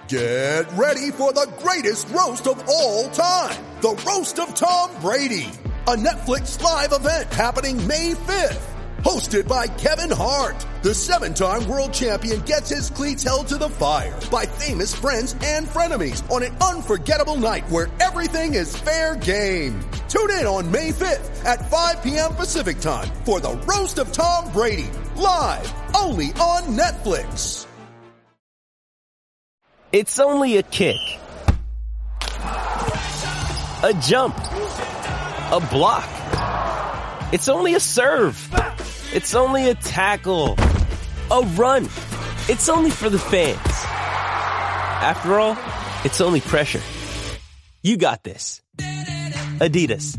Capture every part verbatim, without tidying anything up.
Get ready for the greatest roast of all time. The Roast of Tom Brady. A Netflix live event happening May fifth. Hosted by Kevin Hart. The seven-time world champion gets his cleats held to the fire by famous friends and frenemies on an unforgettable night where everything is fair game. Tune in on May fifth at five p.m. Pacific time for the Roast of Tom Brady. Live only on Netflix. It's only a kick, a jump, a block. It's only a serve. It's only a tackle, a run. It's only for the fans. After all, it's only pressure. You got this. Adidas.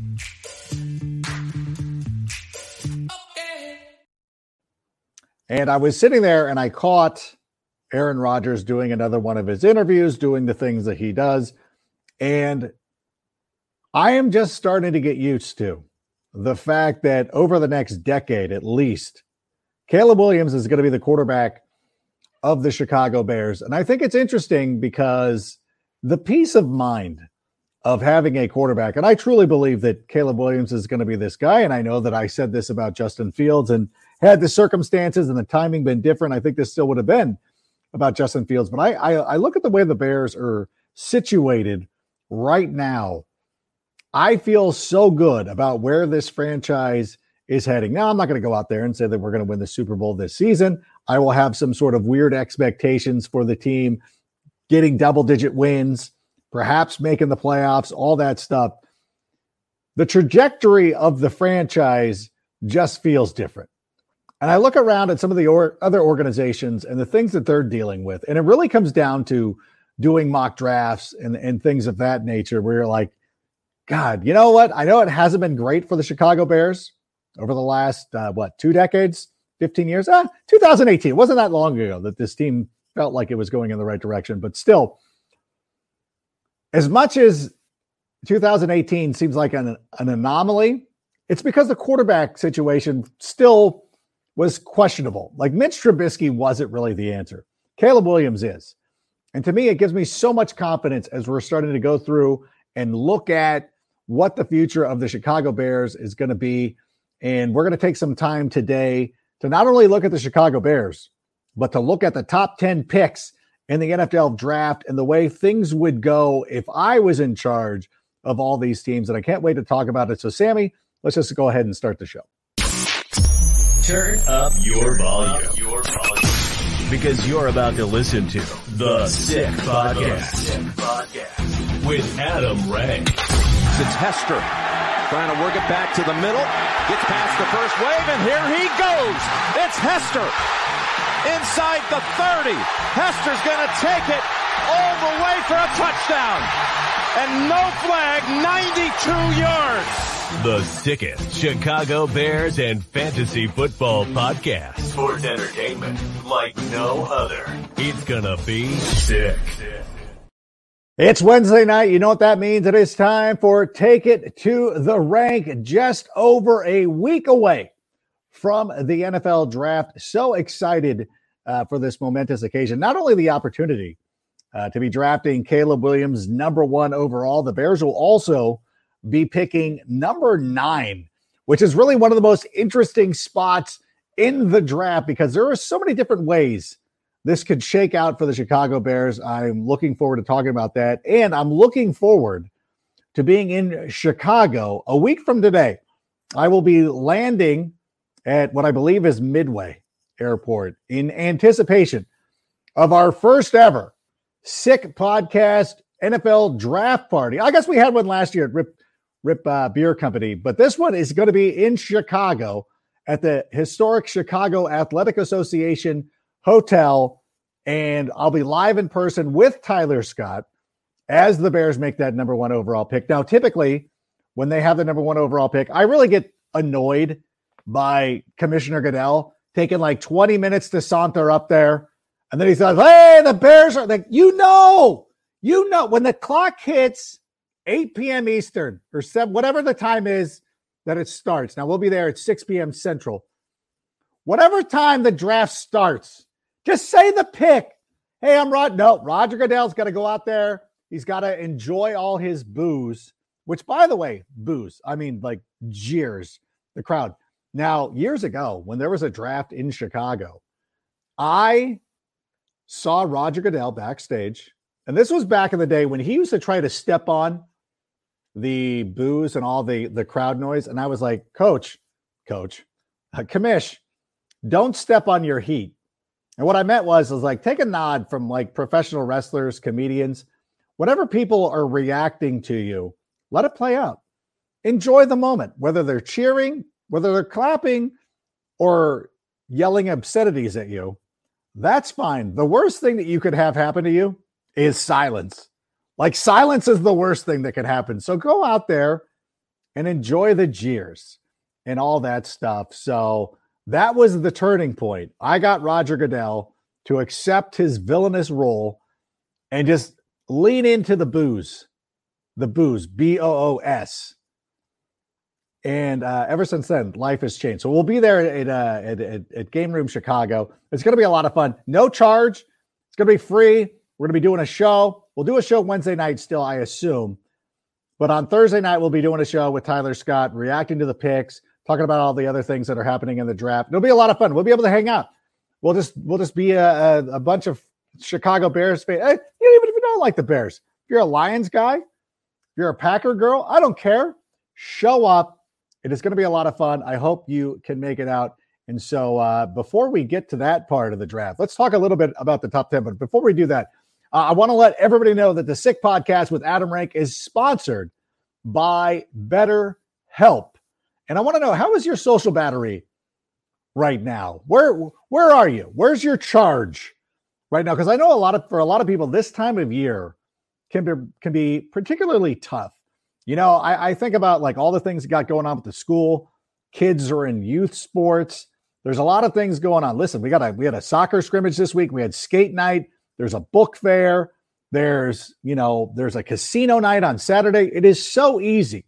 And I was sitting there and I caught Aaron Rodgers doing another one of his interviews, doing the things that he does. And I am just starting to get used to the fact that over the next decade, at least, Caleb Williams is going to be the quarterback of the Chicago Bears. And I think it's interesting because the peace of mind of having a quarterback, and I truly believe that Caleb Williams is going to be this guy. And I know that I said this about Justin Fields, and had the circumstances and the timing been different, I think this still would have been about Justin Fields. But I, I, I look at the way the Bears are situated right now. I feel so good about where this franchise is heading. Now, I'm not going to go out there and say that we're going to win the Super Bowl this season. I will have some sort of weird expectations for the team getting double-digit wins, perhaps making the playoffs, all that stuff. The trajectory of the franchise just feels different. And I look around at some of the or- other organizations and the things that they're dealing with, and it really comes down to doing mock drafts and, and things of that nature where you're like, God, you know what? I know it hasn't been great for the Chicago Bears over the last, uh, what, two decades, fifteen years? Ah, two thousand eighteen. It wasn't that long ago that this team felt like it was going in the right direction. But still, as much as two thousand eighteen seems like an, an anomaly, it's because the quarterback situation still was questionable. Like Mitch Trubisky wasn't really the answer. Caleb Williams is. And to me, it gives me so much confidence as we're starting to go through and look at what the future of the Chicago Bears is going to be. And we're going to take some time today to not only look at the Chicago Bears, but to look at the top ten picks in the N F L draft and the way things would go if I was in charge of all these teams. And I can't wait to talk about it. So, Sammy, let's just go ahead and start the show. Turn up your volume. Your volume. Because you're about to listen to The Sick Podcast. Sick Podcast with Adam Ray. It's Hester trying to work it back to the middle. Gets past the first wave, and here he goes. It's Hester inside the thirty. Hester's going to take it all the way for a touchdown. And no flag, ninety-two yards. The sickest Chicago Bears and fantasy football podcast. Sports entertainment like no other. It's gonna be sick. It's Wednesday night. You know what that means? It is time for Take It to the Rank. Just over a week away from the N F L draft. So excited uh, for this momentous occasion. Not only the opportunity uh, to be drafting Caleb Williams number one overall, the Bears will also be picking number nine, which is really one of the most interesting spots in the draft because there are so many different ways this could shake out for the Chicago Bears. I'm looking forward to talking about that. And I'm looking forward to being in Chicago a week from today. I will be landing at what I believe is Midway Airport in anticipation of our first ever Sick Podcast N F L draft party. I guess we had one last year at Rip Rip uh, Beer Company, but this one is going to be in Chicago at the historic Chicago Athletic Association Hotel, and I'll be live in person with Tyler Scott as the Bears make that number one overall pick. Now, typically, when they have the number one overall pick, I really get annoyed by Commissioner Goodell taking like twenty minutes to saunter up there, and then he says, hey, the Bears are like, you know, you know, when the clock hits eight p.m. Eastern or seven, whatever the time is that it starts. Now, we'll be there at six p.m. Central. Whatever time the draft starts, just say the pick. hey, I'm Rod. No, Roger Goodell's got to go out there. He's got to enjoy all his booze, which, by the way, booze, I mean, like jeers, the crowd. Now, years ago, when there was a draft in Chicago, I saw Roger Goodell backstage. And this was back in the day when he used to try to step on the booze and all the, the crowd noise. And I was like, coach, coach, uh, commish, don't step on your heat. And what I meant was, was like, take a nod from like professional wrestlers, comedians, whenever people are reacting to you, let it play out. Enjoy the moment, whether they're cheering, whether they're clapping or yelling obscenities at you. That's fine. The worst thing that you could have happen to you is silence. Like silence is the worst thing that could happen. So go out there and enjoy the jeers and all that stuff. So that was the turning point. I got Roger Goodell to accept his villainous role and just lean into the booze, the booze, B O O S. And uh, ever since then, life has changed. So we'll be there at, uh, at, at, at Game Room Chicago. It's going to be a lot of fun. No charge. It's going to be free. We're going to be doing a show. We'll do a show Wednesday night still, I assume. But on Thursday night, we'll be doing a show with Tyler Scott, reacting to the picks, talking about all the other things that are happening in the draft. It'll be a lot of fun. We'll be able to hang out. We'll just we'll just be a, a, a bunch of Chicago Bears fans. Hey, even if you don't like the Bears, if you're a Lions guy, if you're a Packer girl, I don't care. Show up. It is going to be a lot of fun. I hope you can make it out. And so uh, before we get to that part of the draft, let's talk a little bit about the top ten. But before we do that, uh, I want to let everybody know that the Sick Podcast with Adam Rank is sponsored by BetterHelp. And I want to know, how is your social battery right now? Where where are you? Where's your charge right now? Because I know a lot of for a lot of people, this time of year can be can be particularly tough. You know, I, I think about like all the things that got going on with the school. Kids are in youth sports. There's a lot of things going on. Listen, we got a we had a soccer scrimmage this week. We had skate night. There's a book fair. There's, you know, there's a casino night on Saturday. It is so easy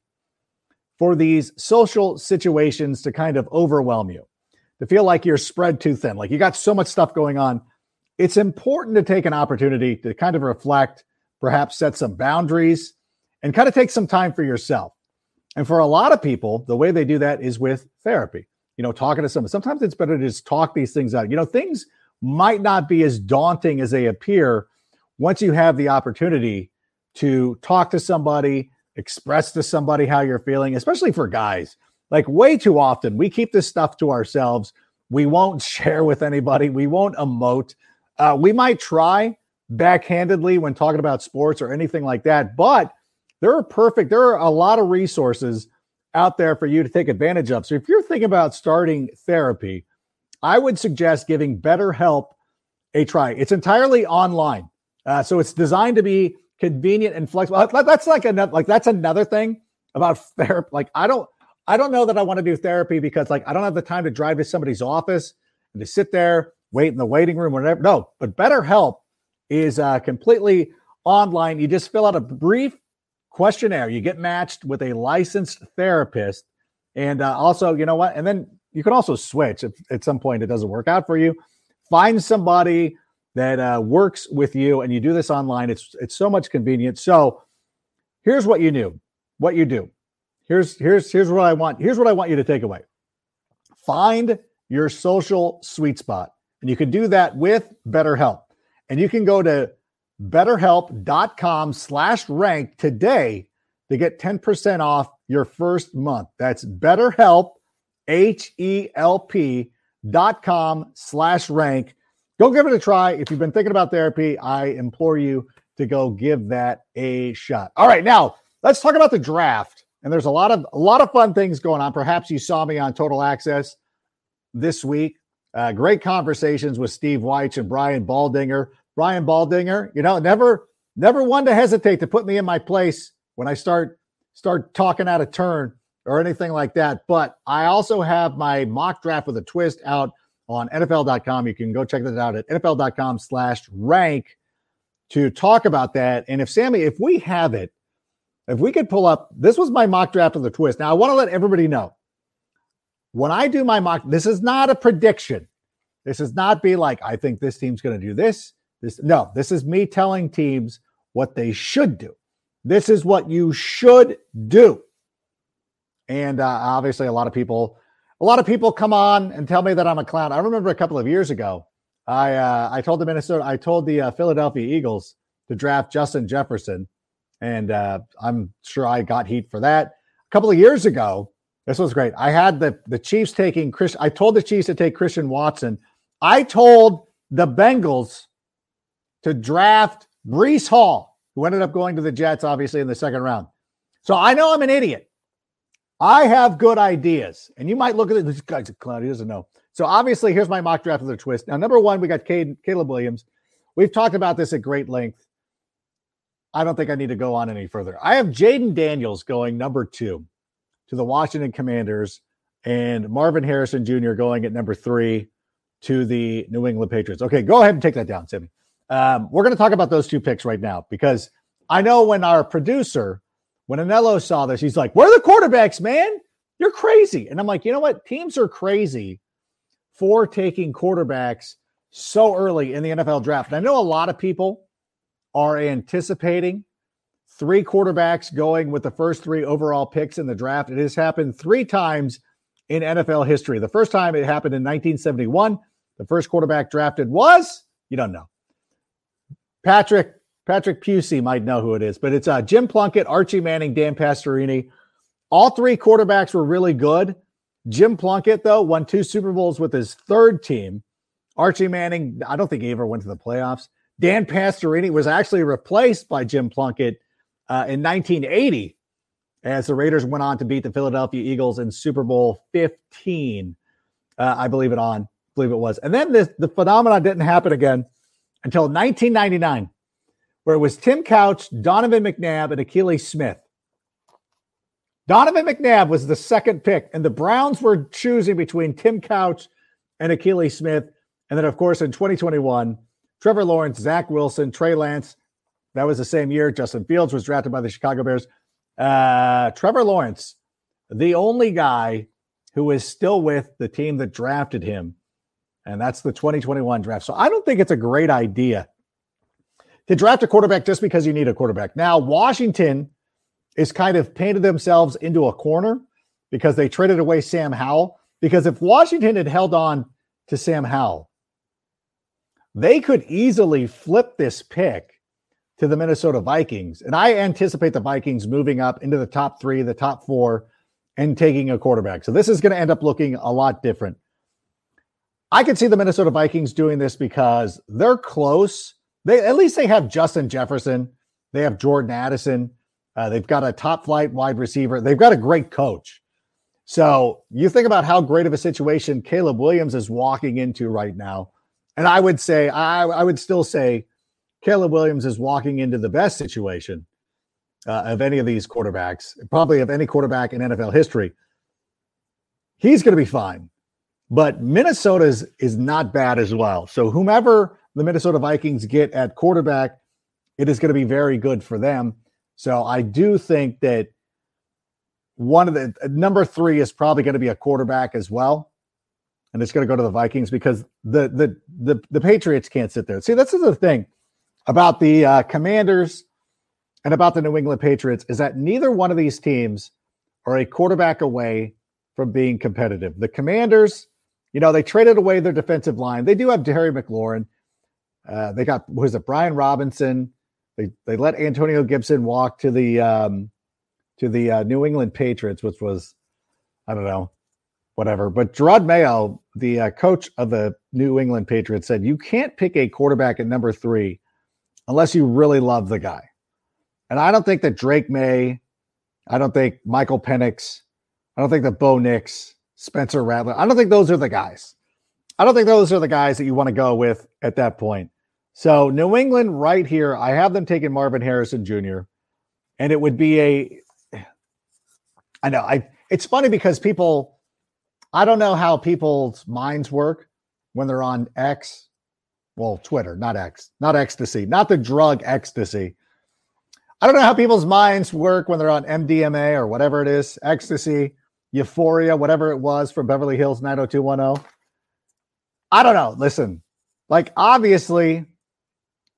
for these social situations to kind of overwhelm you, to feel like you're spread too thin, like you got so much stuff going on. It's important to take an opportunity to kind of reflect, perhaps set some boundaries, and kind of take some time for yourself. And for a lot of people, the way they do that is with therapy, you know, talking to someone. Sometimes it's better to just talk these things out. You know, things might not be as daunting as they appear once you have the opportunity to talk to somebody, express to somebody how you're feeling, especially for guys. Like way too often, we keep this stuff to ourselves. We won't share with anybody. We won't emote. Uh, we might try backhandedly when talking about sports or anything like that, but there are perfect. There are a lot of resources out there for you to take advantage of. So if you're thinking about starting therapy, I would suggest giving BetterHelp a try. It's entirely online. Uh, so it's designed to be convenient and flexible. That's like another, like that's another thing about therapy. Like I don't, I don't know that I want to do therapy because like I don't have the time to drive to somebody's office and to sit there, wait in the waiting room or whatever. No, but BetterHelp is uh, completely online. You just fill out a brief questionnaire. You get matched with a licensed therapist. And uh, also, you know what? And then you can also switch if at some point it doesn't work out for you. Find somebody that uh, works with you, and you do this online. It's it's so much convenient. So here's what you do. What you do. Here's here's here's what I want. Here's what I want you to take away. Find your social sweet spot, and you can do that with BetterHelp. And you can go to BetterHelp.com slash rank today to get ten percent off your first month. That's BetterHelp, H-E-L-P dot com slash rank. Go give it a try. If you've been thinking about therapy, I implore you to go give that a shot. All right, now let's talk about the draft. And there's a lot of a lot of fun things going on. Perhaps you saw me on Total Access this week. Uh, great conversations with Steve Weich and Brian Baldinger. Brian Baldinger, you know, never, never one to hesitate to put me in my place when I start, start talking out of turn or anything like that. But I also have my mock draft with a twist out on N F L dot com. You can go check that out at N F L dot com slash rank to talk about that. And if Sammy, if we have it, if we could pull up, this was my mock draft with a twist. Now I want to let everybody know when I do my mock, this is not a prediction. This is not be like, I think this team's going to do this. This no, this is me telling teams what they should do. This is what you should do. And uh, obviously, a lot of people, a lot of people come on and tell me that I'm a clown. I remember a couple of years ago, I uh, I told the Minnesota, I told the uh, Philadelphia Eagles to draft Justin Jefferson, and uh, I'm sure I got heat for that. A couple of years ago, this was great. I had the the Chiefs taking Chris. I told the Chiefs to take Christian Watson. I told the Bengals to draft Breece Hall, who ended up going to the Jets, obviously, in the second round. So I know I'm an idiot. I have good ideas. And you might look at it, this guy's a clown, he doesn't know. So obviously, here's my mock draft with a twist. Now, number one, we got Cade, Caleb Williams. We've talked about this at great length. I don't think I need to go on any further. I have Jaden Daniels going number two to the Washington Commanders and Marvin Harrison Junior going at number three to the New England Patriots. Okay, go ahead and take that down, Sammy. Um, we're going to talk about those two picks right now because I know when our producer, when Anello saw this, he's like, where are the quarterbacks, man? You're crazy. And I'm like, you know what? Teams are crazy for taking quarterbacks so early in the N F L draft. And I know a lot of people are anticipating three quarterbacks going with the first three overall picks in the draft. It has happened three times in N F L history. The first time it happened in nineteen seventy-one. The first quarterback drafted was, you don't know. Patrick Patrick Pusey might know who it is, but it's uh, Jim Plunkett, Archie Manning, Dan Pastorini. All three quarterbacks were really good. Jim Plunkett, though, won two Super Bowls with his third team. Archie Manning, I don't think he ever went to the playoffs. Dan Pastorini was actually replaced by Jim Plunkett uh, in nineteen eighty as the Raiders went on to beat the Philadelphia Eagles in Super Bowl fifteen. Uh, I believe it on, believe it was. And then this, the phenomenon didn't happen again until nineteen ninety-nine, where it was Tim Couch, Donovan McNabb, and Achilles Smith. Donovan McNabb was the second pick, and the Browns were choosing between Tim Couch and Achilles Smith. And then, of course, in twenty twenty-one, Trevor Lawrence, Zach Wilson, Trey Lance. That was the same year. Justin Fields was drafted by the Chicago Bears. Uh, Trevor Lawrence, the only guy who is still with the team that drafted him. And that's the twenty twenty-one draft. So I don't think it's a great idea to draft a quarterback just because you need a quarterback. Now, Washington is kind of painted themselves into a corner because they traded away Sam Howell. Because if Washington had held on to Sam Howell, they could easily flip this pick to the Minnesota Vikings. And I anticipate the Vikings moving up into the top three, the top four, and taking a quarterback. So this is going to end up looking a lot different. I could see the Minnesota Vikings doing this because they're close. They at least they have Justin Jefferson. They have Jordan Addison. Uh, they've got a top flight wide receiver. They've got a great coach. So you think about how great of a situation Caleb Williams is walking into right now. And I would say, I, I would still say Caleb Williams is walking into the best situation uh, of any of these quarterbacks, probably of any quarterback in N F L history. He's going to be fine. But Minnesota's is not bad as well. So whomever the Minnesota Vikings get at quarterback, it is going to be very good for them. So I do think that one of the number three is probably going to be a quarterback as well. And it's going to go to the Vikings because the the the, the Patriots can't sit there. See, this is the thing about the uh, Commanders and about the New England Patriots is that neither one of these teams are a quarterback away from being competitive. The Commanders, you know, they traded away their defensive line. They do have Terry McLaurin. Uh, they got, who is it, Brian Robinson. They they let Antonio Gibson walk to the um, to the uh, New England Patriots, which was, I don't know, whatever. But Gerard Mayo, the uh, coach of the New England Patriots, said you can't pick a quarterback at number three unless you really love the guy. And I don't think that Drake May, I don't think Michael Penix, I don't think that Bo Nix, Spencer Rattler, I don't think those are the guys. I don't think those are the guys that you want to go with at that point. So New England right here, I have them taking Marvin Harrison Junior And it would be a, I know, I. it's funny because people, I don't know how people's minds work when they're on X. Well, Twitter, not X, not ecstasy, not the drug ecstasy. I don't know how people's minds work when they're on M D M A or whatever it is, ecstasy, euphoria, whatever it was for Beverly Hills nine oh two one oh. I don't know. Listen, like obviously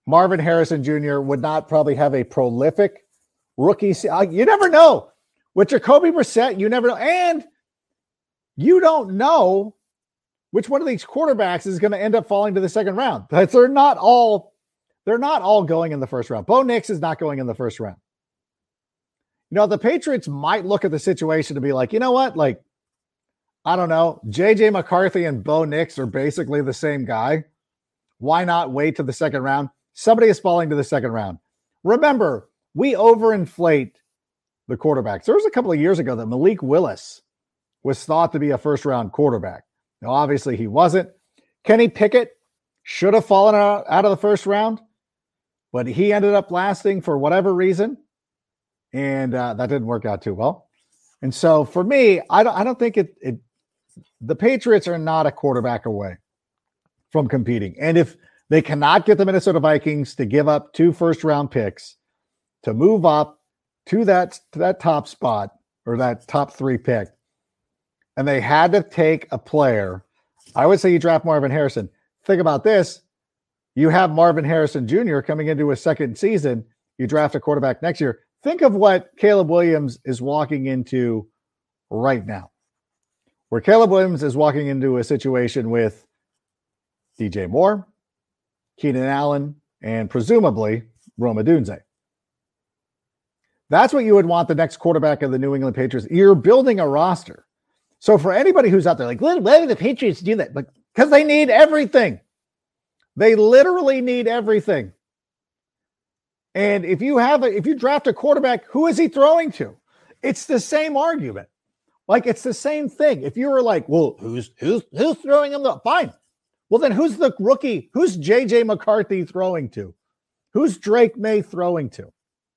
Marvin Harrison Junior would not probably have a prolific rookie. You never know. With Jacoby Brissett, you never know. And you don't know which one of these quarterbacks is going to end up falling to the second round. But they're not all, they're not all going in the first round. Bo Nix is not going in the first round. You know, the Patriots might look at the situation to be like, you know what? Like, I don't know. J J McCarthy and Bo Nix are basically the same guy. Why not wait to the second round? Somebody is falling to the second round. Remember, we overinflate the quarterbacks. There was a couple of years ago that Malik Willis was thought to be a first-round quarterback. Now, obviously, he wasn't. Kenny Pickett should have fallen out, out of the first round, but he ended up lasting for whatever reason, and uh, that didn't work out too well. And so, for me, I don't, I don't think it, it – the Patriots are not a quarterback away from competing. And if they cannot get the Minnesota Vikings to give up two first-round picks to move up to that, to that top spot or that top three pick, and they had to take a player, I would say you draft Marvin Harrison. Think about this. You have Marvin Harrison Junior coming into his second season. You draft a quarterback next year. Think of what Caleb Williams is walking into right now, where Caleb Williams is walking into a situation with D J Moore, Keenan Allen, and presumably Rome Odunze. That's what you would want the next quarterback of the New England Patriots. You're building a roster. So for anybody who's out there like, why do the Patriots do that? Like, because they need everything. They literally need everything. And if you have a, if you draft a quarterback, who is he throwing to? It's the same argument. Like, it's the same thing. If you were like, well, who's who's who's throwing him the fine? Well, then who's the rookie? Who's J J McCarthy throwing to? Who's Drake May throwing to?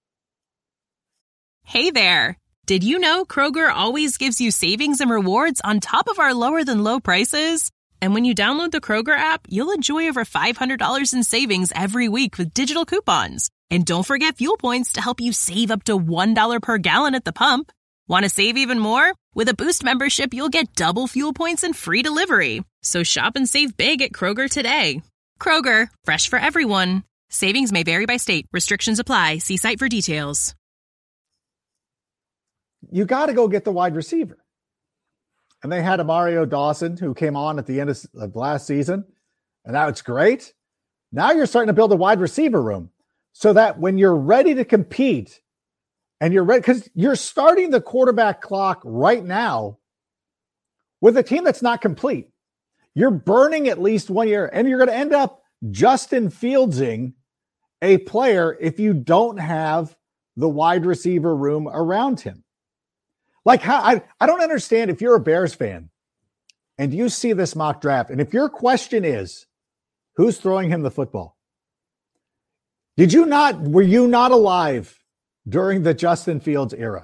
Hey there. Did you know Kroger always gives you savings and rewards on top of our lower than low prices? And when you download the Kroger app, you'll enjoy over five hundred dollars in savings every week with digital coupons. And don't forget fuel points to help you save up to one dollar per gallon at the pump. Want to save even more? With a Boost membership, you'll get double fuel points and free delivery. So shop and save big at Kroger today. Kroger, fresh for everyone. Savings may vary by state. Restrictions apply. See site for details. You got to go get the wide receiver. And they had a Mario Dawson who came on at the end of, of last season. And now it's great. Now you're starting to build a wide receiver room so that when you're ready to compete and you're ready, because you're starting the quarterback clock right now with a team that's not complete. You're burning at least one year, and you're going to end up Justin Fieldsing a player if you don't have the wide receiver room around him. Like, how I, I don't understand if you're a Bears fan and you see this mock draft, and if your question is, who's throwing him the football? Did you not, were you not alive during the Justin Fields era?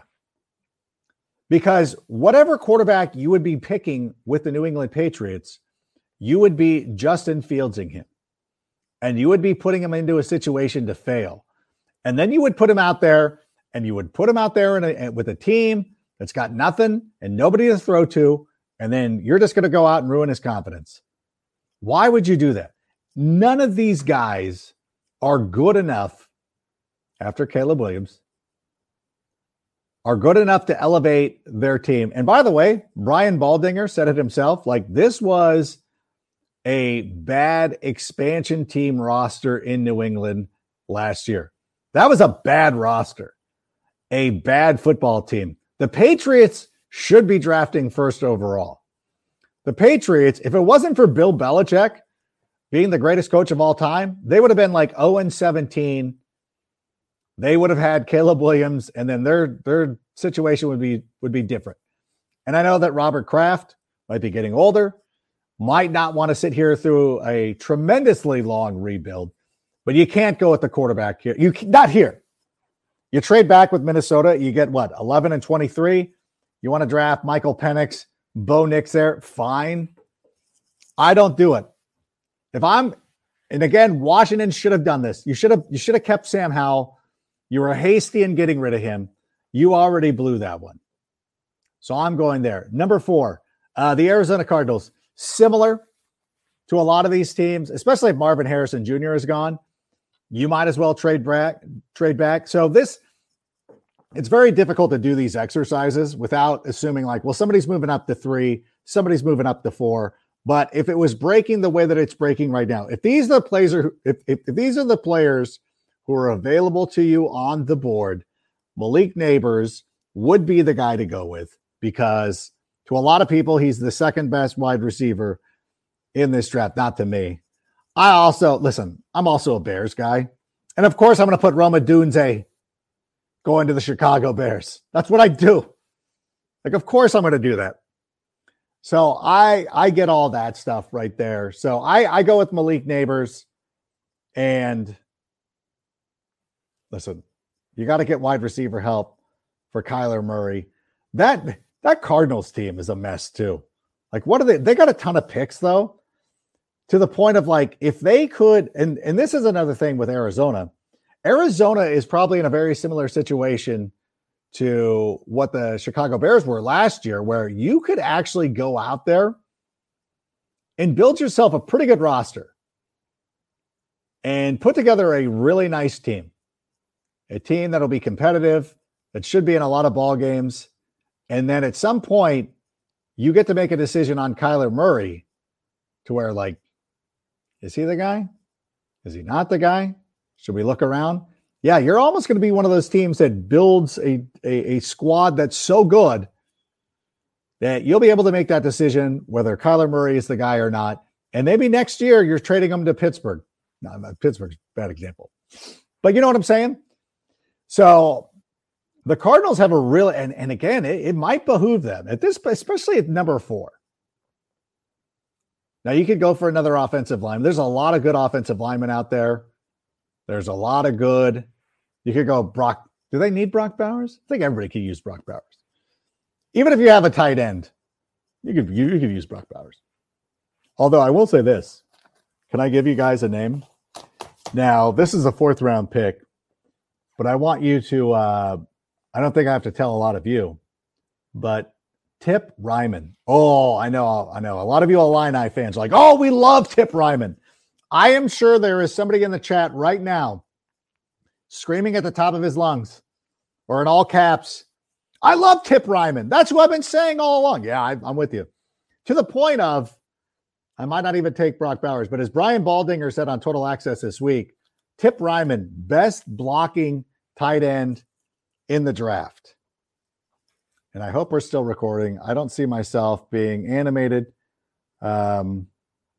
Because whatever quarterback you would be picking with the New England Patriots, you would be Justin Fieldsing him. And you would be putting him into a situation to fail. And then you would put him out there, and you would put him out there in a, with a team that's got nothing and nobody to throw to, and then you're just going to go out and ruin his confidence. Why would you do that? None of these guys are good enough, after Caleb Williams, are good enough to elevate their team. And by the way, Brian Baldinger said it himself, like, this was a bad expansion team roster in New England last year. That was a bad roster, a bad football team. The Patriots should be drafting first overall. The Patriots, if it wasn't for Bill Belichick being the greatest coach of all time, they would have been like oh and seventeen. They would have had Caleb Williams, and then their their situation would be would be different. And I know that Robert Kraft might be getting older, might not want to sit here through a tremendously long rebuild, but you can't go with the quarterback here. You not here. You trade back with Minnesota, you get what, eleven and twenty-three? You want to draft Michael Penix, Bo Nix there? Fine. I don't do it. If I'm, and again, Washington should have done this. You should have, you should have kept Sam Howell. You were hasty in getting rid of him. You already blew that one. So I'm going there. Number four, uh, the Arizona Cardinals. Similar to a lot of these teams, especially if Marvin Harrison Junior is gone. you might as well trade back. Trade back. So this, it's very difficult to do these exercises without assuming like, well, somebody's moving up to three, somebody's moving up to four. But if it was breaking the way that it's breaking right now, if these are the players, are, if, if, if these are the players who are available to you on the board, Malik Neighbors would be the guy to go with, because to a lot of people, he's the second best wide receiver in this draft. Not to me. I also, listen, I'm also a Bears guy. And of course, I'm going to put Rome Odunze going to the Chicago Bears. That's what I do. Like, of course I'm going to do that. So I I get all that stuff right there. So I, I go with Malik Neighbors. And listen, you got to get wide receiver help for Kyler Murray. That that Cardinals team is a mess too. Like, what are they? They got a ton of picks though, to the point of like, if they could, and, and this is another thing with Arizona. Arizona is probably in a very similar situation to what the Chicago Bears were last year, where you could actually go out there and build yourself a pretty good roster and put together a really nice team, a team that'll be competitive, that should be in a lot of ball games. And then at some point you get to make a decision on Kyler Murray to where, like, is he the guy? Is he not the guy? Should we look around? Yeah, you're almost going to be one of those teams that builds a, a, a squad that's so good that you'll be able to make that decision whether Kyler Murray is the guy or not. And maybe next year you're trading him to Pittsburgh. No, Pittsburgh's a bad example. But you know what I'm saying? So the Cardinals have a real, and, and again, it, it might behoove them at this, especially at number four. Now you could go for another offensive lineman. There's a lot of good offensive linemen out there. There's a lot of good. You could go Brock. Do they need Brock Bowers? I think everybody could use Brock Bowers. Even if you have a tight end, you could you, you could use Brock Bowers. Although I will say this. Can I give you guys a name? Now, this is a fourth round pick, but I want you to, uh, I don't think I have to tell a lot of you, but Tip Ryman. Oh, I know, I know. A lot of you Illini fans are like, oh, we love Tip Ryman. I am sure there is somebody in the chat right now screaming at the top of his lungs or in all caps, I love Tip Ryman. That's what I've been saying all along. Yeah, I, I'm with you. To the point of, I might not even take Brock Bowers, but as Brian Baldinger said on Total Access this week, Tip Ryman, best blocking tight end in the draft. And I hope we're still recording. I don't see myself being animated. Um,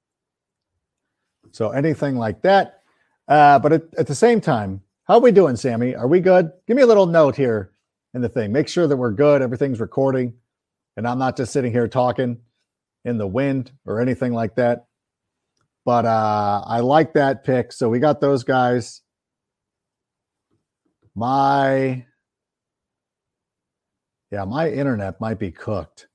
so anything like that. Uh, but at, at the same time, how are we doing, Sammy? Are we good? Give me a little note here in the thing. Make sure that we're good. Everything's recording. And I'm not just sitting here talking in the wind or anything like that. But uh, I like that pick. So we got those guys. My, yeah, my internet might be cooked.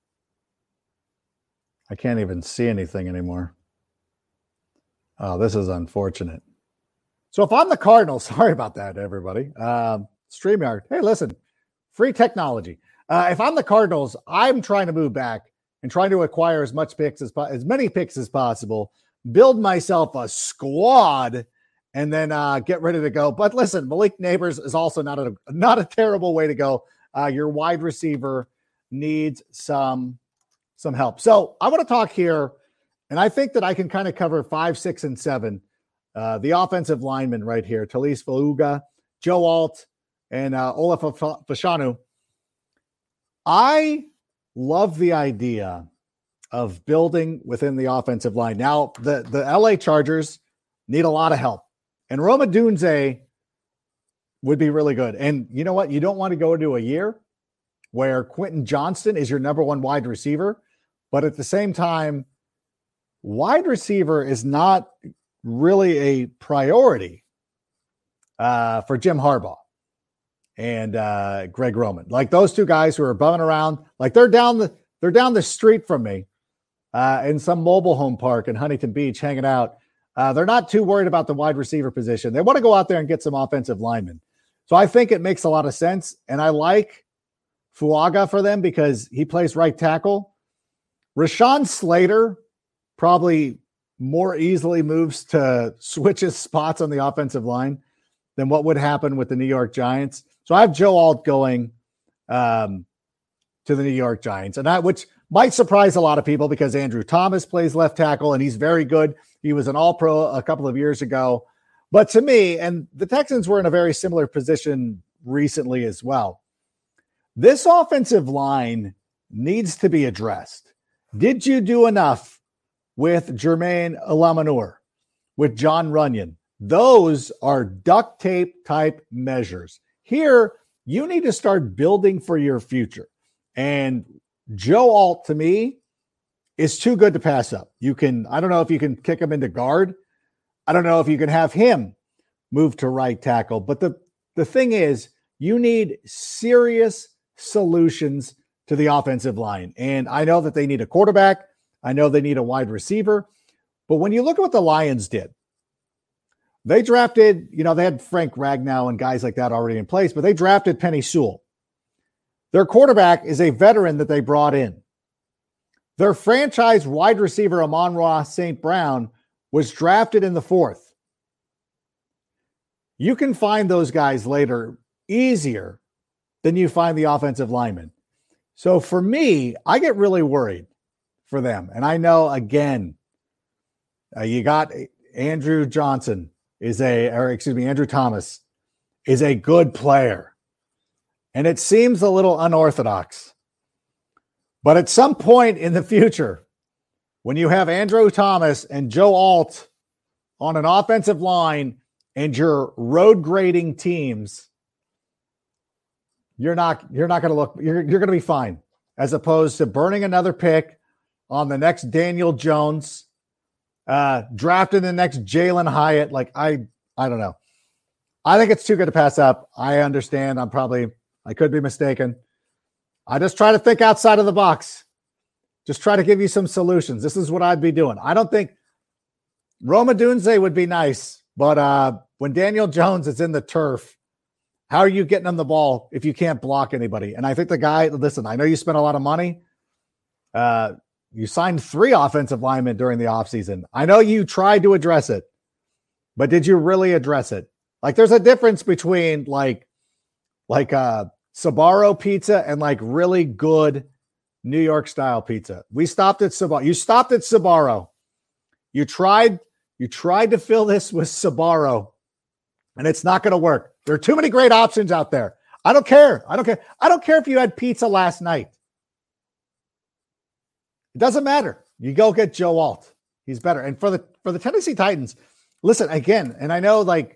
I can't even see anything anymore. Oh, this is unfortunate. So if I'm the Cardinals, sorry about that, everybody. Um, StreamYard, hey, listen, free technology. Uh, if I'm the Cardinals, I'm trying to move back and trying to acquire as much picks as as many picks as possible, build myself a squad, and then uh, get ready to go. But listen, Malik Neighbors is also not a not a terrible way to go. Uh, your wide receiver needs some some help. So I want to talk here, and I think that I can kind of cover five, six, and seven. Uh, the offensive linemen right here: Talise Faluga, Joe Alt, and uh, Olaf Fashanu. I love the idea of building within the offensive line. Now, the, the L A Chargers need a lot of help. And Rome Odunze would be really good. And you know what? You don't want to go into a year where Quentin Johnston is your number one wide receiver. But at the same time, wide receiver is not really a priority uh, for Jim Harbaugh and uh, Greg Roman. Like those two guys who are bumming around, like they're down the they're down the street from me uh, in some mobile home park in Huntington Beach hanging out. Uh, they're not too worried about the wide receiver position. They want to go out there and get some offensive linemen. So I think it makes a lot of sense. And I like Fuaga for them because he plays right tackle. Rashawn Slater probably more easily moves to switches spots on the offensive line than what would happen with the New York Giants. So I have Joe Alt going um, to the New York Giants, and that which might surprise a lot of people because Andrew Thomas plays left tackle and he's very good. He was an All-Pro a couple of years ago. But to me, and the Texans were in a very similar position recently as well, this offensive line needs to be addressed. Did you do enough with Jermaine Alamanur, with John Runyon? Those are duct tape type measures. Here, you need to start building for your future. And Joe Alt, to me, is too good to pass up. You can, I don't know if you can kick him into guard. I don't know if you can have him move to right tackle. But the, the thing is, you need serious solutions to the offensive line. And I know that they need a quarterback. I know they need a wide receiver. But when you look at what the Lions did, they drafted, you know, they had Frank Ragnow and guys like that already in place, but they drafted Penny Sewell. Their quarterback is a veteran that they brought in. Their franchise wide receiver, Amon-Ra Saint Brown, was drafted in the fourth. You can find those guys later easier than you find the offensive linemen. So for me, I get really worried for them. And I know, again, uh, you got Andrew Johnson is a, or excuse me, Andrew Thomas is a good player. And it seems a little unorthodox. But at some point in the future, when you have Andrew Thomas and Joe Alt on an offensive line and you're road grading teams, you're not, you're not going to look, you're, you're going to be fine, as opposed to burning another pick on the next Daniel Jones, uh, drafting the next Jalen Hyatt. Like, I, I don't know. I think it's too good to pass up. I understand. I'm probably, I could be mistaken. I just try to think outside of the box. Just try to give you some solutions. This is what I'd be doing. I don't think Rome Odunze would be nice, but uh, when Daniel Jones is in the turf, how are you getting him the ball if you can't block anybody? And I think the guy, listen, I know you spent a lot of money. Uh, you signed three offensive linemen during the offseason. I know you tried to address it, but did you really address it? Like, there's a difference between like, like uh, Sbarro pizza and like really good New York style pizza. We stopped at Sbarro. You stopped at Sbarro. You tried, you tried to fill this with Sbarro, and it's not going to work. There are too many great options out there. I don't care. I don't care. I don't care if you had pizza last night. It doesn't matter. You go get Joe Alt. He's better. And for the for the Tennessee Titans, listen, again, and I know like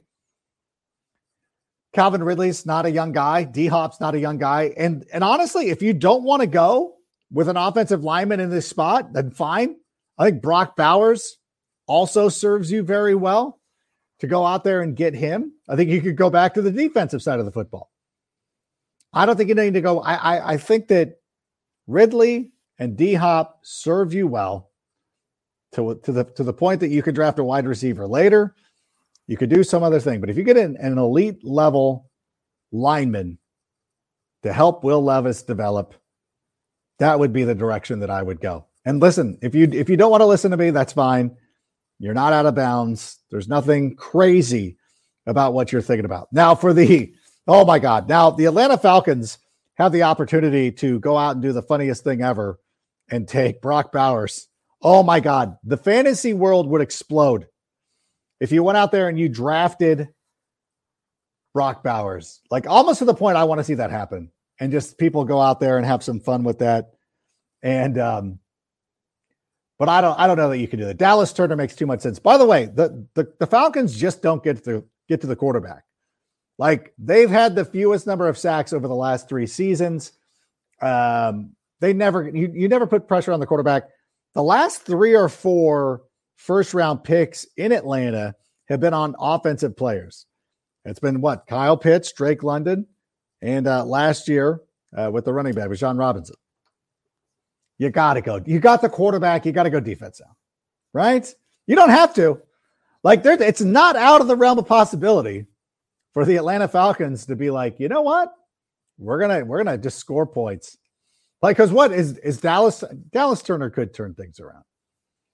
Calvin Ridley's not a young guy. D-Hop's not a young guy. And, and honestly, if you don't want to go with an offensive lineman in this spot, then fine. I think Brock Bowers also serves you very well to go out there and get him. I think you could go back to the defensive side of the football. I don't think you need to go. I, I, I think that Ridley and D-Hop serve you well to, to the, to the point that you could draft a wide receiver later. You could do some other thing, but if you get an, an elite level lineman to help Will Levis develop, that would be the direction that I would go. And listen, if you if you don't want to listen to me, that's fine. You're not out of bounds. There's nothing crazy about what you're thinking about. Now for the, oh my God. Now the Atlanta Falcons have the opportunity to go out and do the funniest thing ever and take Brock Bowers. Oh my God. The fantasy world would explode if you went out there and you drafted Brock Bowers. Like, almost to the point I want to see that happen. And just people go out there and have some fun with that. And, um, but I don't, I don't know that you can do that. Dallas Turner makes too much sense. By the way, the, the, the Falcons just don't get to get to the quarterback. Like, they've had the fewest number of sacks over the last three seasons. Um, they never, you, you never put pressure on the quarterback. The last three or four first round picks in Atlanta have been on offensive players. It's been what? Kyle Pitts, Drake London, and uh, last year uh, with the running back was John Robinson. You got to go. You got the quarterback. You got to go defense now, right? You don't have to. Like, there, it's not out of the realm of possibility for the Atlanta Falcons to be like, you know what? We're gonna we're gonna just score points. Like, because what is is Dallas? Dallas Turner could turn things around.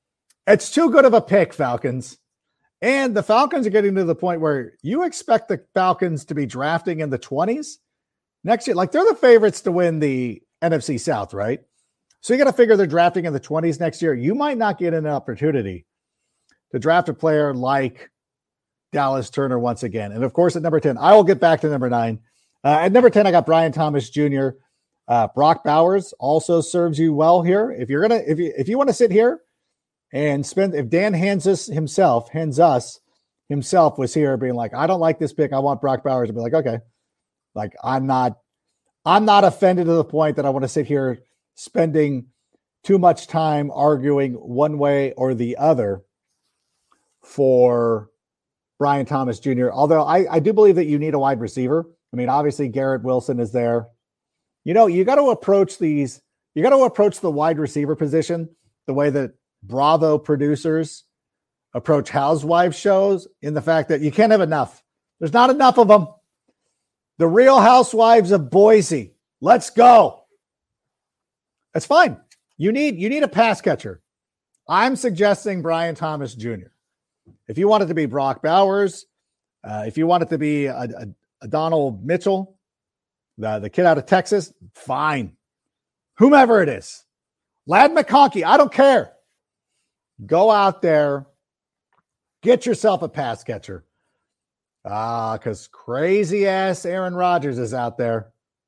It's too good of a pick, Falcons. And the Falcons are getting to the point where you expect the Falcons to be drafting in the twenties next year. Like, they're the favorites to win the N F C South, right? So you got to figure they're drafting in the twenties next year. You might not get an opportunity to draft a player like Dallas Turner once again. And of course, at number ten, I will get back to number nine. Uh, at number ten, I got Brian Thomas Junior Uh, Brock Bowers also serves you well here. If you're going to, if you, if you want to sit here and spend, if Dan hands us himself, hands us himself was here being like, I don't like this pick, I want Brock Bowers, to be like, okay, like I'm not, I'm not offended to the point that I want to sit here spending too much time arguing one way or the other for Brian Thomas Junior Although I, I do believe that you need a wide receiver. I mean, obviously Garrett Wilson is there. You know, you got to approach these, you got to approach the wide receiver position the way that Bravo producers approach housewives shows, in the fact that you can't have enough. There's not enough of them. The Real Housewives of Boise. Let's go. That's fine. You need, you need a pass catcher. I'm suggesting Brian Thomas Junior If you want it to be Brock Bowers, uh, if you want it to be a, a, a Donald Mitchell, the, the kid out of Texas, fine. Whomever it is. Lad McConkey, I don't care. Go out there, get yourself a pass catcher. Ah, because crazy ass Aaron Rodgers is out there.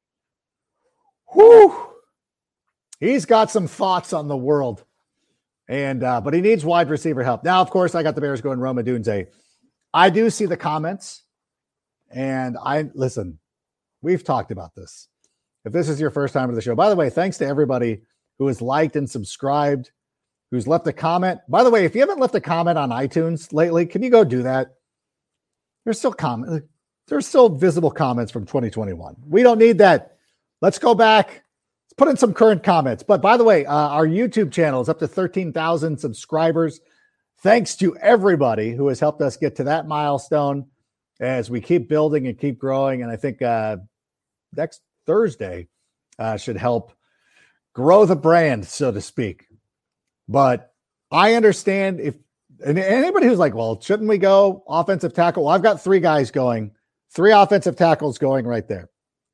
Whew. He's got some thoughts on the world. And uh, but he needs wide receiver help. Now, of course, I got the Bears going Rome Odunze. I do see the comments. And I listen, we've talked about this. If this is your first time to the show, by the way, thanks to everybody who has liked and subscribed, who's left a comment. By the way, if you haven't left a comment on iTunes lately, can you go do that? There's still comment. There's still visible comments from twenty twenty-one. We don't need that. Let's go back. Let's put in some current comments. But by the way, uh, our YouTube channel is up to thirteen thousand subscribers. Thanks to everybody who has helped us get to that milestone as we keep building and keep growing. And I think uh, next Thursday uh, should help grow the brand, so to speak. But I understand if and anybody who's like, well, shouldn't we go offensive tackle? Well, I've got three guys going, three offensive tackles going right there.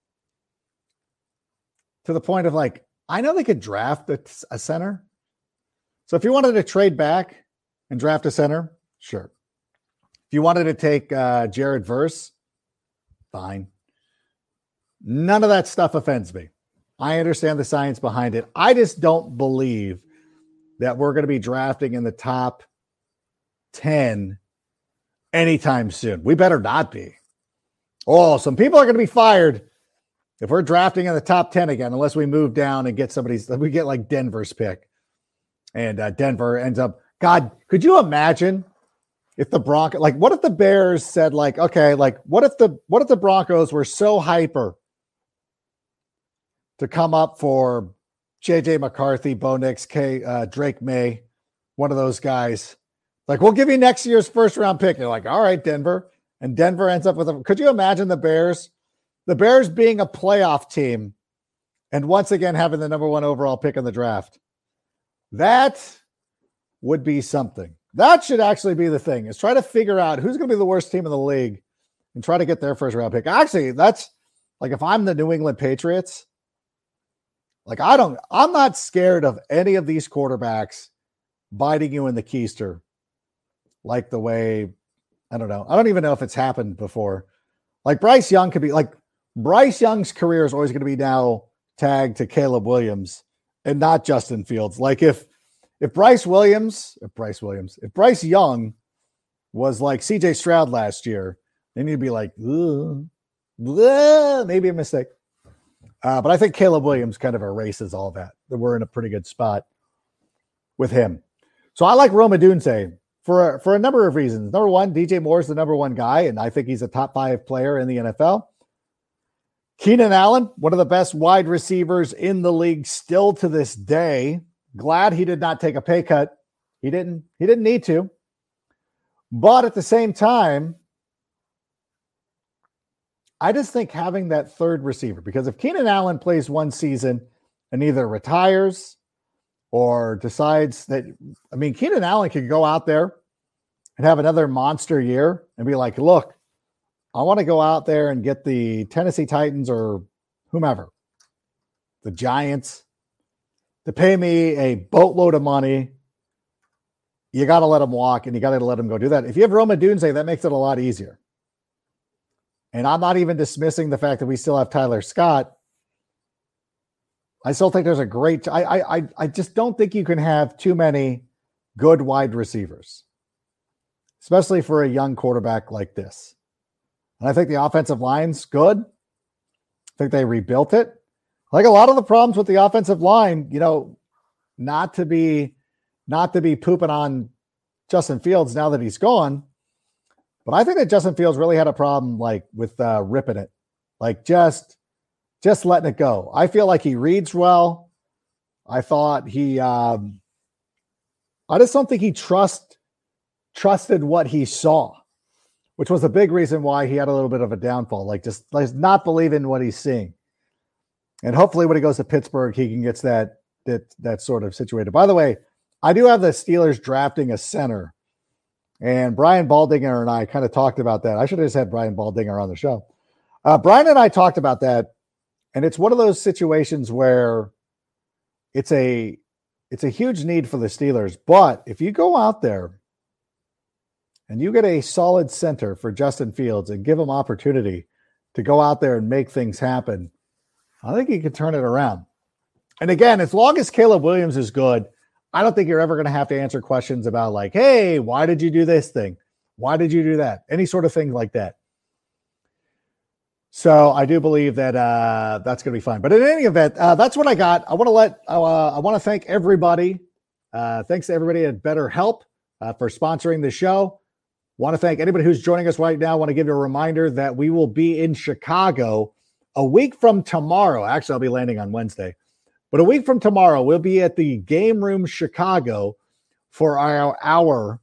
To the point of like, I know they could draft a, a center. So if you wanted to trade back and draft a center, sure. If you wanted to take uh, Jared Verse, fine. None of that stuff offends me. I understand the science behind it. I just don't believe that we're going to be drafting in the top ten anytime soon. We better not be. Oh, some people are going to be fired if we're drafting in the top ten again, unless we move down and get somebody's, we get like Denver's pick. And uh, Denver ends up, God, could you imagine if the Broncos, like what if the Bears said like, okay, like what if the, what if the Broncos were so hyper to come up for J J McCarthy, Bo Nix, K, uh, Drake May, one of those guys. Like, we'll give you next year's first round pick. You're like, all right, Denver. And Denver ends up with a, could you imagine the Bears, the Bears being a playoff team and once again having the number one overall pick in the draft? That would be something. That should actually be the thing, is try to figure out who's going to be the worst team in the league and try to get their first round pick. Actually, that's like, if I'm the New England Patriots, like, I don't, I'm not scared of any of these quarterbacks biting you in the keister like the way, I don't know. I don't even know if it's happened before. Like Bryce Young could be like, Bryce Young's career is always going to be now tagged to Caleb Williams and not Justin Fields. Like if, if Bryce Williams, if Bryce Williams, if Bryce Young was like C J Stroud last year, then you'd be like, ugh, ugh, maybe a mistake. Uh, but I think Caleb Williams kind of erases all that. That we're in a pretty good spot with him. So I like Rome Odunze for, for a number of reasons. Number one, D J Moore's the number one guy, and I think he's a top five player in the N F L. Keenan Allen, one of the best wide receivers in the league still to this day. Glad he did not take a pay cut. He didn't, he didn't need to. But at the same time, I just think having that third receiver, because if Keenan Allen plays one season and either retires or decides that, I mean, Keenan Allen could go out there and have another monster year and be like, look, I want to go out there and get the Tennessee Titans or whomever, the Giants, to pay me a boatload of money. You got to let him walk, and you got to let him go do that. If you have Rome Odunze, that makes it a lot easier. And I'm not even dismissing the fact that we still have Tyler Scott. I still think there's a great, I, I, I just don't think you can have too many good wide receivers, especially for a young quarterback like this. And I think the offensive line's good. I think they rebuilt it. Like a lot of the problems with the offensive line, you know, not to be, not to be pooping on Justin Fields now that he's gone. But I think that Justin Fields really had a problem like with uh, ripping it, like just, just letting it go. I feel like he reads well. I thought he, um, I just don't think he trust, trusted what he saw, which was a big reason why he had a little bit of a downfall. Like just like not believing what he's seeing. And hopefully when he goes to Pittsburgh, he can get that, that, that sort of situated. By the way, I do have the Steelers drafting a center. And Brian Baldinger and I kind of talked about that. I should have just had Brian Baldinger on the show. Uh, Brian and I talked about that, and it's one of those situations where it's a it's a huge need for the Steelers. But if you go out there and you get a solid center for Justin Fields and give him opportunity to go out there and make things happen, I think he can turn it around. And again, as long as Caleb Williams is good, I don't think you're ever going to have to answer questions about like, hey, why did you do this thing? Why did you do that? Any sort of thing like that. So I do believe that uh, that's going to be fine. But in any event, uh, that's what I got. I want to let, uh, I want to thank everybody. Uh, thanks to everybody at BetterHelp uh, for sponsoring the show. Want to thank anybody who's joining us right now. I want to give you a reminder that we will be in Chicago a week from tomorrow. Actually, I'll be landing on Wednesday. But a week from tomorrow, we'll be at the Game Room Chicago for our, our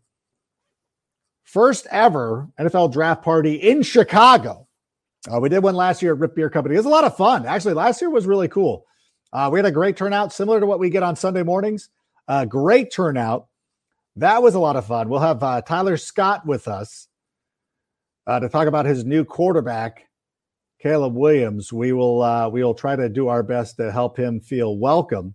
first ever N F L draft party in Chicago. Uh, we did one last year at Rip Beer Company. It was a lot of fun. Actually, last year was really cool. Uh, we had a great turnout, similar to what we get on Sunday mornings. Uh, great turnout. That was a lot of fun. We'll have uh, Tyler Scott with us uh, to talk about his new quarterback, Caleb Williams. We will uh, we will try to do our best to help him feel welcome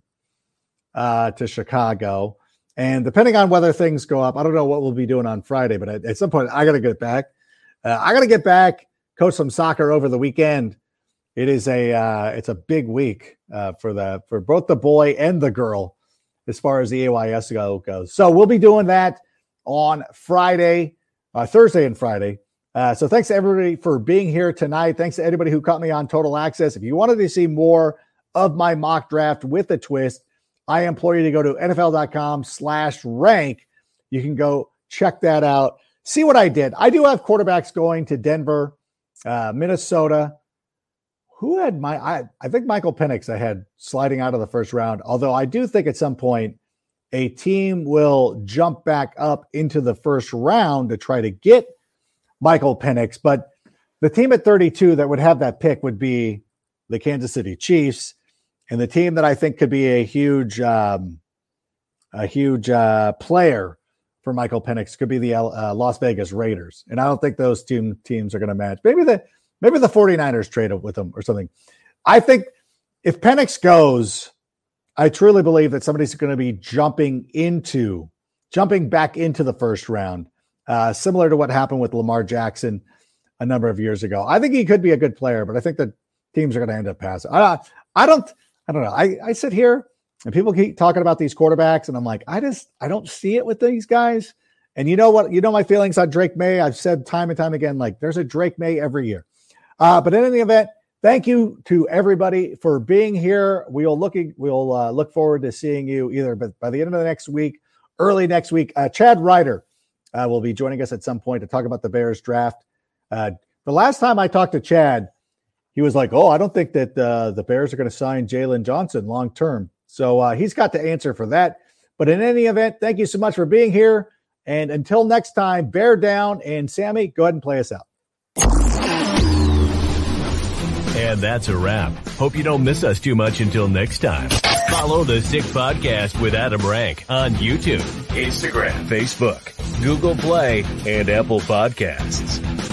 uh, to Chicago. And depending on whether things go up, I don't know what we'll be doing on Friday, but at, at some point I got to get back. Uh, I got to get back, coach some soccer over the weekend. It is a uh, it's a big week uh, for the for both the boy and the girl as far as the A Y S go goes. So we'll be doing that on Friday, uh, Thursday and Friday. Uh, so thanks to everybody for being here tonight. Thanks to anybody who caught me on Total Access. If you wanted to see more of my mock draft with a twist, I implore you to go to NFL.com slash rank. You can go check that out. See what I did. I do have quarterbacks going to Denver, uh, Minnesota. Who had my, I, I think Michael Penix I had sliding out of the first round. Although I do think at some point a team will jump back up into the first round to try to get Michael Penix, but the team at thirty-two that would have that pick would be the Kansas City Chiefs, and the team that I think could be a huge, um, a huge uh, player for Michael Penix could be the uh, Las Vegas Raiders, and I don't think those two teams are going to match. Maybe the maybe the 49ers trade with them or something. I think if Penix goes, I truly believe that somebody's going to be jumping into jumping back into the first round. Uh, similar to what happened with Lamar Jackson a number of years ago. I think he could be a good player, but I think that teams are going to end up passing. I, I don't, I don't know. I, I sit here and people keep talking about these quarterbacks and I'm like, I just, I don't see it with these guys. And you know what, you know, my feelings on Drake May, I've said time and time again, like there's a Drake May every year. Uh, but in any event, thank you to everybody for being here. We'll looking, we'll uh, look forward to seeing you either by, by the end of the next week, early next week. Uh, Chad Ryder Uh, will be joining us at some point to talk about the Bears draft. Uh, the last time I talked to Chad, he was like, oh, I don't think that uh, the Bears are going to sign Jalen Johnson long-term. So uh, he's got to answer for that. But in any event, thank you so much for being here. And until next time, bear down. And Sammy, go ahead and play us out. And And that's a wrap. Hope you don't miss us too much until next time. Follow The Sick Podcast with Adam Rank on YouTube, Instagram, Facebook, Google Play, and Apple Podcasts.